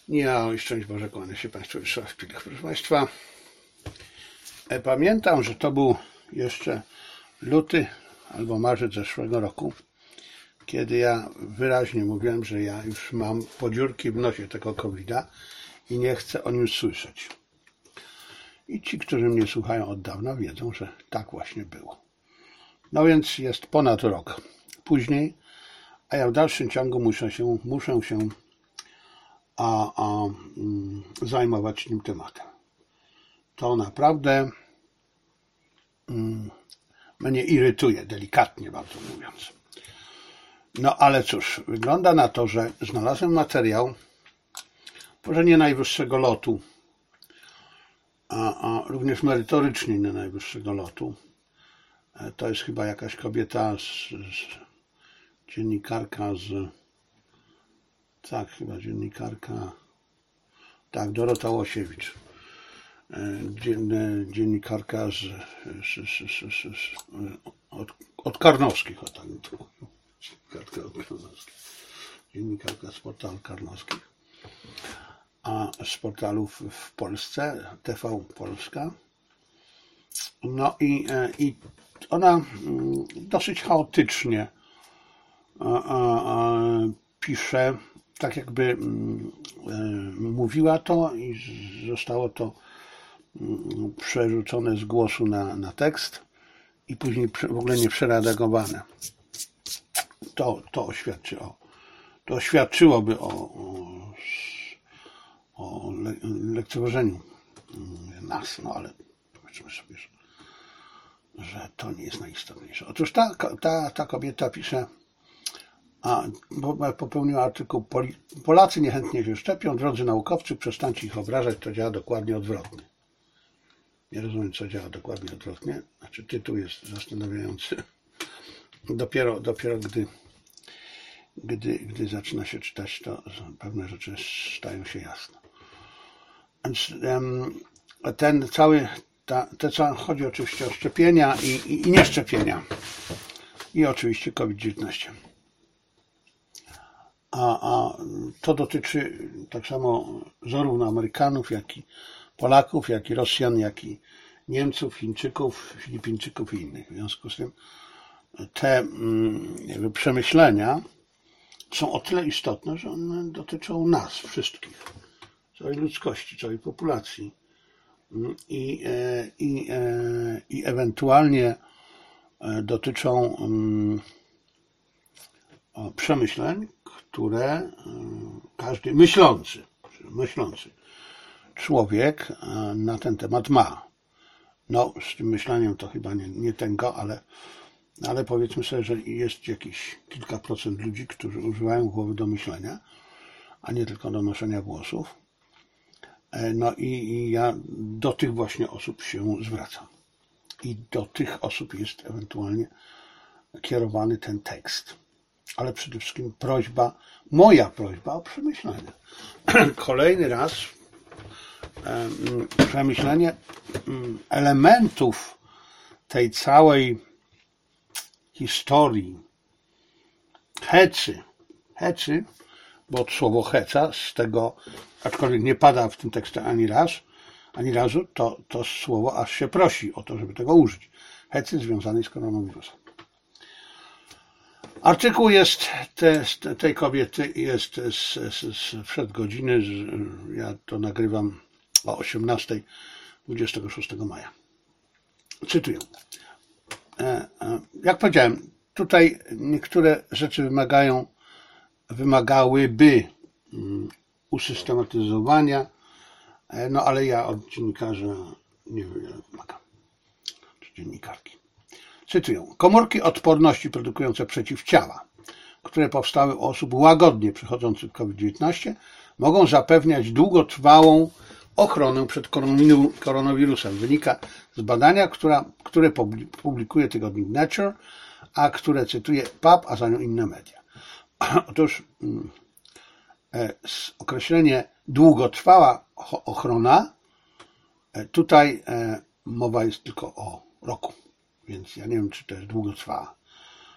Ja, szczęść Boże, kłaniam się Państwu jeszcze raz. Proszę Państwa, pamiętam, że to był jeszcze luty albo marzec zeszłego roku, kiedy ja wyraźnie mówiłem, że ja już mam podziurki w nosie tego COVID-a i nie chcę o nim słyszeć. I ci, którzy mnie słuchają od dawna, wiedzą, że tak właśnie było. No więc jest ponad rok później, a ja w dalszym ciągu muszę się zajmować tym tematem. To naprawdę mnie irytuje, delikatnie bardzo mówiąc. No ale cóż, wygląda na to, że znalazłem materiał, może nie najwyższego lotu, a również merytorycznie nie najwyższego lotu. To jest chyba jakaś kobieta, dziennikarka Dorota Łosiewicz, dziennikarka od Karnowskich, dziennikarka z portalu Karnowskich, a z portalów w Polsce, TV Polska. No i ona dosyć chaotycznie pisze, tak jakby mówiła to i zostało to przerzucone z głosu na tekst i później w ogóle nie przeredagowane. To świadczyłoby o lekceważeniu nas, no ale powiedzmy sobie, że to nie jest najistotniejsze. Otóż ta kobieta pisze, popełniła artykuł: Polacy niechętnie się szczepią, drodzy naukowcy, przestańcie ich obrażać, to działa dokładnie odwrotnie. Nie rozumiem, co działa dokładnie odwrotnie. Znaczy, tytuł jest zastanawiający. Dopiero gdy zaczyna się czytać, to pewne rzeczy stają się jasne. Więc chodzi oczywiście o szczepienia i nieszczepienia. I oczywiście COVID-19. A to dotyczy tak samo zarówno Amerykanów, jak i Polaków, jak i Rosjan, jak i Niemców, Chińczyków, Filipińczyków i innych. W związku z tym te przemyślenia są o tyle istotne, że one dotyczą nas wszystkich, całej ludzkości, całej populacji i ewentualnie dotyczą przemyśleń, które każdy myślący człowiek na ten temat ma. No, z tym myśleniem to chyba nie tego, ale powiedzmy sobie, że jest jakieś kilka procent ludzi, którzy używają głowy do myślenia, a nie tylko do noszenia włosów. No i ja do tych właśnie osób się zwracam. I do tych osób jest ewentualnie kierowany ten tekst. Ale przede wszystkim moja prośba o przemyślenie. Kolejny raz przemyślenie elementów tej całej historii hecy, bo słowo heca z tego, aczkolwiek nie pada w tym tekście ani razu, to słowo aż się prosi o to, żeby tego użyć. Hecy związanej z koronawirusem. Artykuł jest tej kobiety jest sprzed godziny, ja to nagrywam o 18:00 26 maja. Cytuję. Jak powiedziałem, tutaj niektóre rzeczy wymagałyby usystematyzowania, no ale ja od dziennikarza nie wiem, ile wymagam, czy dziennikarki. Cytuję. Komórki odporności produkujące przeciwciała, które powstały u osób łagodnie przechodzących COVID-19, mogą zapewniać długotrwałą ochronę przed koronawirusem. Wynika z badania, które publikuje tygodnik Nature, a które cytuje PAP, a za nią inne media. Otóż określenie długotrwała ochrona, tutaj mowa jest tylko o roku. Więc ja nie wiem, czy to jest długotrwała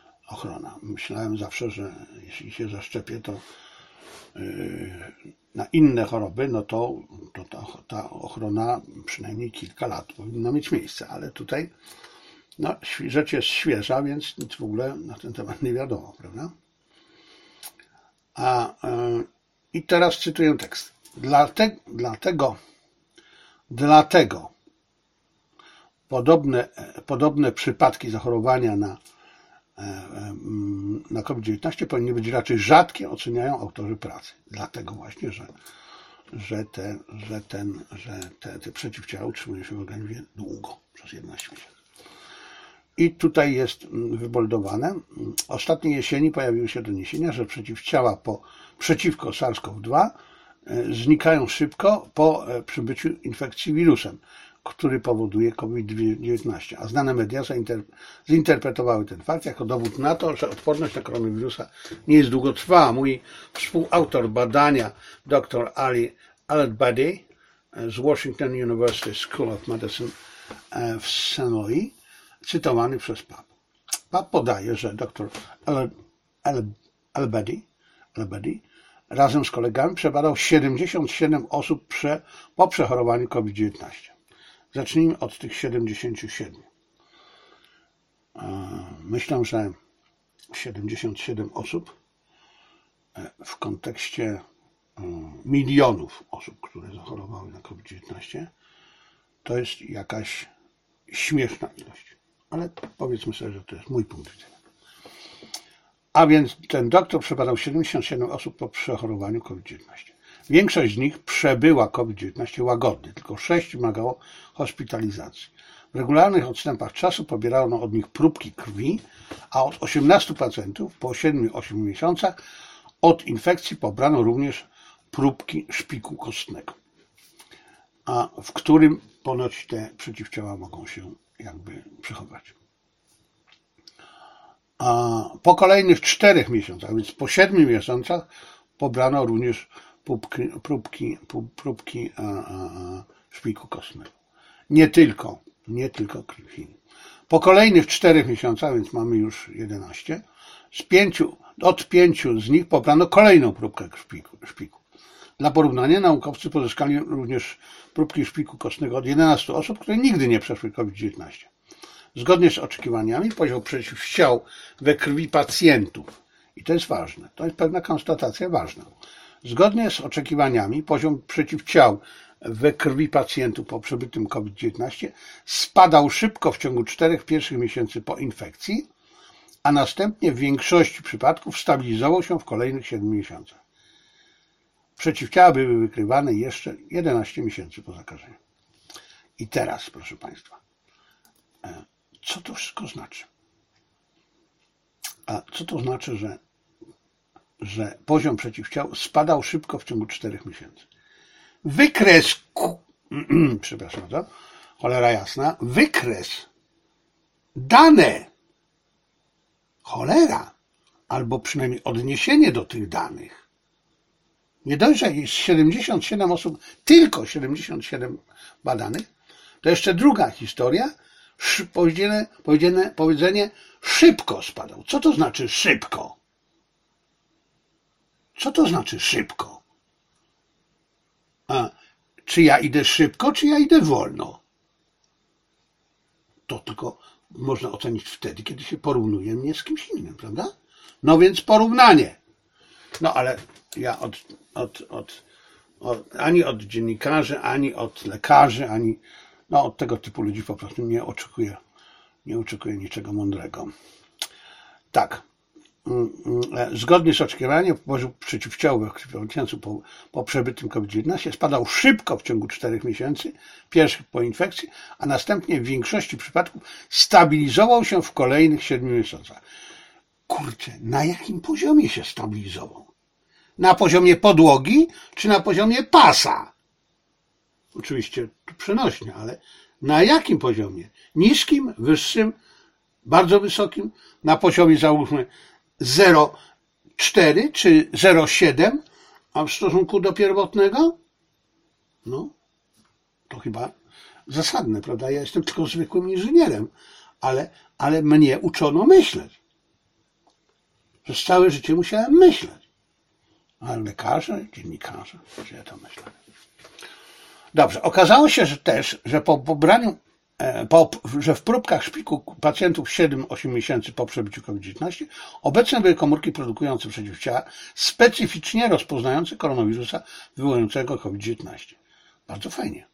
ochrona. Myślałem zawsze, że jeśli się zaszczepię, to na inne choroby, no to ta ochrona przynajmniej kilka lat powinna mieć miejsce, ale tutaj no, rzecz jest świeża, więc nic w ogóle na ten temat nie wiadomo, prawda? I teraz cytuję tekst. Dlatego podobne przypadki zachorowania na COVID-19 powinny być raczej rzadkie, oceniają autorzy pracy. Dlatego właśnie, że te przeciwciała utrzymują się w organizmie długo, przez 11 miesięcy. I tutaj jest wyboldowane. Ostatniej jesieni pojawiły się doniesienia, że przeciwciała przeciwko SARS-CoV-2 znikają szybko po przybyciu infekcji wirusem, który powoduje COVID-19, a znane media zinterpretowały ten fakt jako dowód na to, że odporność na koronawirusa nie jest długotrwała. Mój współautor badania, dr Ali Al-Badi z Washington University School of Medicine w St. Louis, cytowany przez PAP. PAP podaje, że dr Al-Badi razem z kolegami przebadał 77 osób po przechorowaniu COVID-19. Zacznijmy od tych 77. Myślę, że 77 osób w kontekście milionów osób, które zachorowały na COVID-19, to jest jakaś śmieszna ilość. Ale powiedzmy sobie, że to jest mój punkt widzenia. A więc ten doktor przebadał 77 osób po przechorowaniu COVID-19. Większość z nich przebyła COVID-19 łagodnie, tylko 6 wymagało hospitalizacji. W regularnych odstępach czasu pobierano od nich próbki krwi, a od 18 pacjentów po 7-8 miesiącach od infekcji pobrano również próbki szpiku kostnego, w którym ponoć te przeciwciała mogą się jakby przechować. A po kolejnych 4 miesiącach, więc po 7 miesiącach pobrano również próbki szpiku kostnego. Nie tylko krwi. Po kolejnych 4 miesiącach, więc mamy już 11, od 5 z nich pobrano kolejną próbkę szpiku. Dla porównania naukowcy pozyskali również próbki szpiku kostnego od 11 osób, które nigdy nie przeszły COVID-19. Zgodnie z oczekiwaniami poziom przeciwciał we krwi pacjentów, i to jest ważne, to jest pewna konstatacja ważna, zgodnie z oczekiwaniami poziom przeciwciał we krwi pacjentów po przebytym COVID-19 spadał szybko w ciągu 4 pierwszych miesięcy po infekcji, a następnie w większości przypadków stabilizował się w kolejnych 7 miesiącach. Przeciwciała były wykrywane jeszcze 11 miesięcy po zakażeniu. I teraz, proszę Państwa, co to wszystko znaczy? A co to znaczy, że poziom przeciwciał spadał szybko w ciągu 4 miesięcy? Wykres, przepraszam bardzo, cholera jasna, wykres, dane, cholera, albo przynajmniej odniesienie do tych danych. Nie dość, że jest 77 osób, tylko 77 badanych, to jeszcze druga historia, powiedzenie szybko spadał. Co to znaczy szybko? Co to znaczy szybko? Czy ja idę szybko, czy ja idę wolno? To tylko można ocenić wtedy, kiedy się porównuje mnie z kimś innym, prawda? No więc porównanie. No ale ja ani od dziennikarzy, ani od lekarzy, ani od tego typu ludzi po prostu nie oczekuję niczego mądrego. Tak. Zgodnie z oczekiwaniem poziom przeciwciał we krwi pacjentów po przebytym COVID-19 spadał szybko w ciągu 4 miesięcy, pierwszych po infekcji, a następnie w większości przypadków stabilizował się w kolejnych 7 miesiącach. Kurczę, na jakim poziomie się stabilizował? Na poziomie podłogi, czy na poziomie pasa? Oczywiście tu przenośnie, ale na jakim poziomie? Niskim, wyższym, bardzo wysokim? Na poziomie załóżmy 0,4 czy 0,7, a w stosunku do pierwotnego? No, to chyba zasadne, prawda? Ja jestem tylko zwykłym inżynierem, ale mnie uczono myśleć. Przez całe życie musiałem myśleć. A lekarze, dziennikarze, gdzie to myślę. Dobrze, okazało się że też, że po pobraniu, że w próbkach szpiku pacjentów 7-8 miesięcy po przebyciu COVID-19 obecne były komórki produkujące przeciwciała specyficznie rozpoznające koronawirusa wywołującego COVID-19. Bardzo fajnie.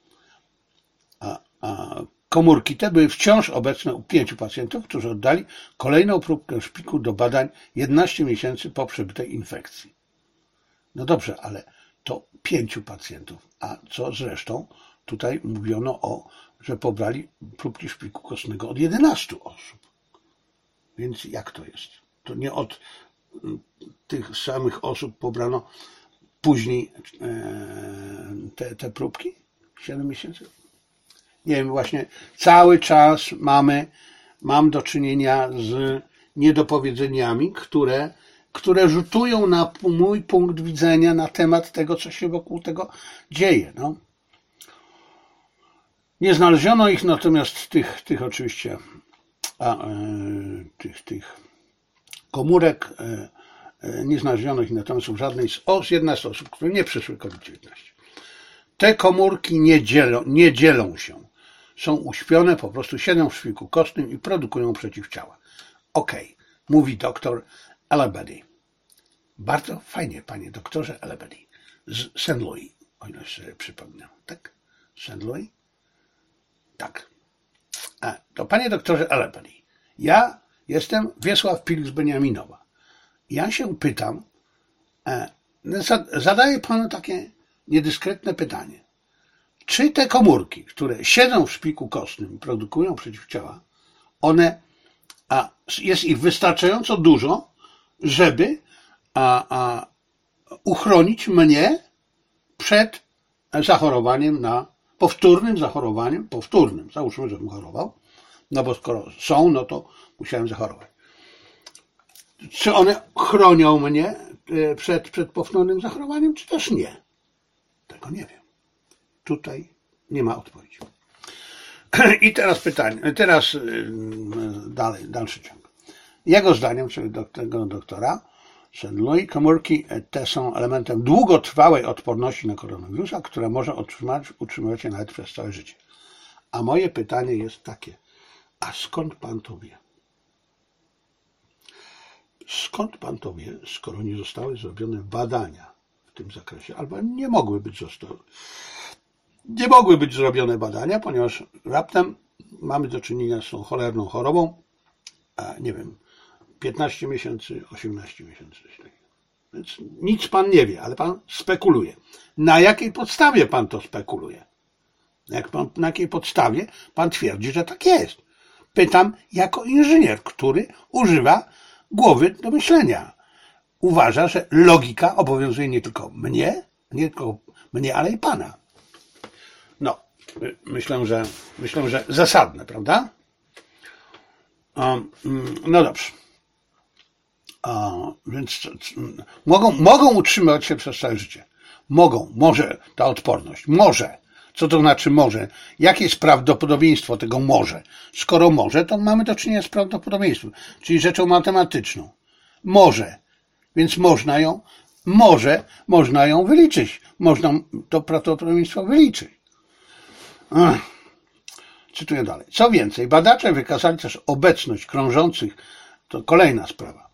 A komórki te były wciąż obecne u 5 pacjentów, którzy oddali kolejną próbkę szpiku do badań 11 miesięcy po przebytej infekcji. No dobrze, ale to 5 pacjentów. A co zresztą? Tutaj mówiono że pobrali próbki szpiku kostnego od 11 osób. Więc jak to jest? To nie od tych samych osób pobrano później te próbki? 7 miesięcy? Nie wiem, właśnie cały czas mam do czynienia z niedopowiedzeniami, które rzutują na mój punkt widzenia na temat tego, co się wokół tego dzieje. No. Nie znaleziono ich, natomiast tych oczywiście tych komórek nie znaleziono ich natomiast u żadnej z 11 osób, które nie przeszły COVID-19. Te komórki nie dzielą się. Są uśpione, po prostu siedzą w szpiku kostnym i produkują przeciwciała. Okej, mówi doktor Elebedy. Bardzo fajnie, panie doktorze Elebedy. Z St. Louis, o ile sobie przypominam. Tak? St. Louis? Tak. To panie doktorze Elebedy, ja jestem Wiesław Pilis-Beniaminowa. Ja się pytam, zadaję panu takie niedyskretne pytanie. Czy te komórki, które siedzą w szpiku kostnym i produkują przeciwciała, jest ich wystarczająco dużo, żeby uchronić mnie przed zachorowaniem powtórnym, załóżmy, żebym chorował, no bo skoro są, no to musiałem zachorować. Czy one chronią mnie przed powtórnym zachorowaniem, czy też nie? Tego nie wiem. Tutaj nie ma odpowiedzi. I teraz pytanie, dalszy ciąg. Jego zdaniem, czyli tego doktora St. Louis, komórki te są elementem długotrwałej odporności na koronawirusa, która może utrzymywać się nawet przez całe życie. A moje pytanie jest takie, a skąd pan to wie? Skąd pan to wie, skoro nie zostały zrobione badania w tym zakresie, albo nie mogły być zrobione badania, ponieważ raptem mamy do czynienia z tą cholerną chorobą, nie wiem, 15 miesięcy, 18 miesięcy. Więc nic pan nie wie, ale pan spekuluje. Na jakiej podstawie pan to spekuluje? Na jakiej podstawie pan twierdzi, że tak jest? Pytam jako inżynier, który używa głowy do myślenia. Uważa, że logika obowiązuje nie tylko mnie, ale i pana. No, myślę, że zasadne, prawda? No dobrze. Więc mogą utrzymywać się przez całe życie. Może ta odporność. Może. Co to znaczy może? Jakie jest prawdopodobieństwo tego może? Skoro może, to mamy do czynienia z prawdopodobieństwem, czyli rzeczą matematyczną. Może. Więc można ją wyliczyć. Można to prawdopodobieństwo wyliczyć. Cytuję dalej. Co więcej, badacze wykazali też obecność krążących, to kolejna sprawa,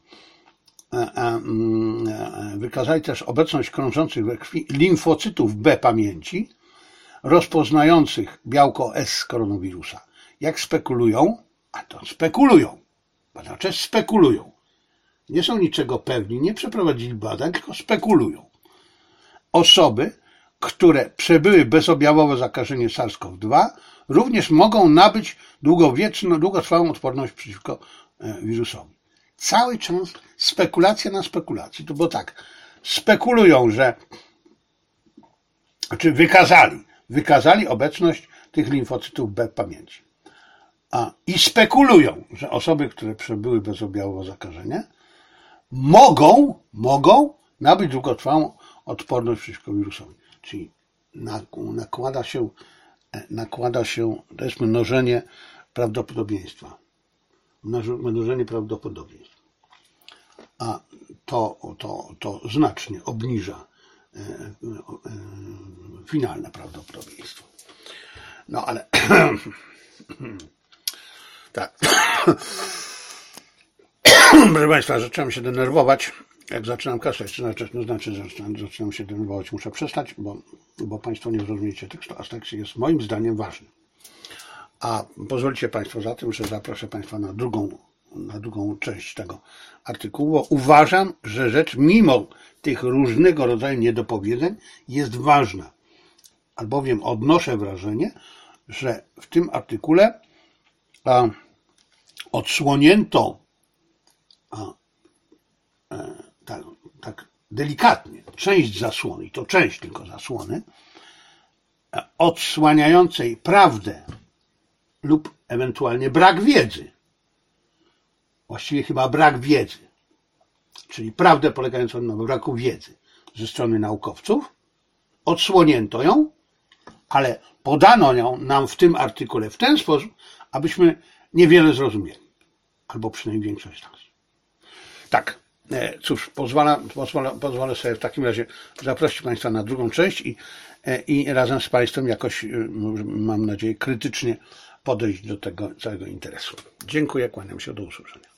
wykazali też obecność krążących we krwi limfocytów B pamięci, rozpoznających białko S z koronawirusa. Jak spekulują, badacze spekulują. Nie są niczego pewni, nie przeprowadzili badań, tylko spekulują. Osoby, które przebyły bezobjawowe zakażenie SARS-CoV-2, również mogą nabyć długotrwałą odporność przeciwko wirusowi. Cały czas spekulacja na spekulacji. To było tak, spekulują, wykazali obecność tych limfocytów B pamięci. I spekulują, że osoby, które przebyły bezobjawowe zakażenie, mogą nabyć długotrwałą odporność przeciwko wirusowi. Czyli nakłada się, to jest mnożenie prawdopodobieństwa. Mnożenie prawdopodobieństw. A to znacznie obniża finalne prawdopodobieństwo. No ale tak. Proszę Państwa, zacząłem się denerwować. Jak zaczynam kaszleć, to znaczy, że zaczynam się denerwować, muszę przestać, bo Państwo nie zrozumiecie tekstu, a tekst jest moim zdaniem ważny. A pozwolicie Państwo zatem, że zaproszę Państwa na drugą część tego artykułu, bo uważam, że rzecz mimo tych różnego rodzaju niedopowiedzeń jest ważna, albowiem odnoszę wrażenie, że w tym artykule odsłonięto tak delikatnie część zasłony, i to część tylko zasłony, odsłaniającej prawdę lub ewentualnie brak wiedzy. Właściwie chyba brak wiedzy, czyli prawdę polegającą na braku wiedzy ze strony naukowców. Odsłonięto ją, ale podano ją nam w tym artykule w ten sposób, abyśmy niewiele zrozumieli, albo przynajmniej większość z nas. Tak, cóż, pozwolę sobie w takim razie zaprosić Państwa na drugą część i razem z Państwem jakoś, mam nadzieję, krytycznie podejść do tego całego interesu. Dziękuję, kłaniam się, do usłyszenia.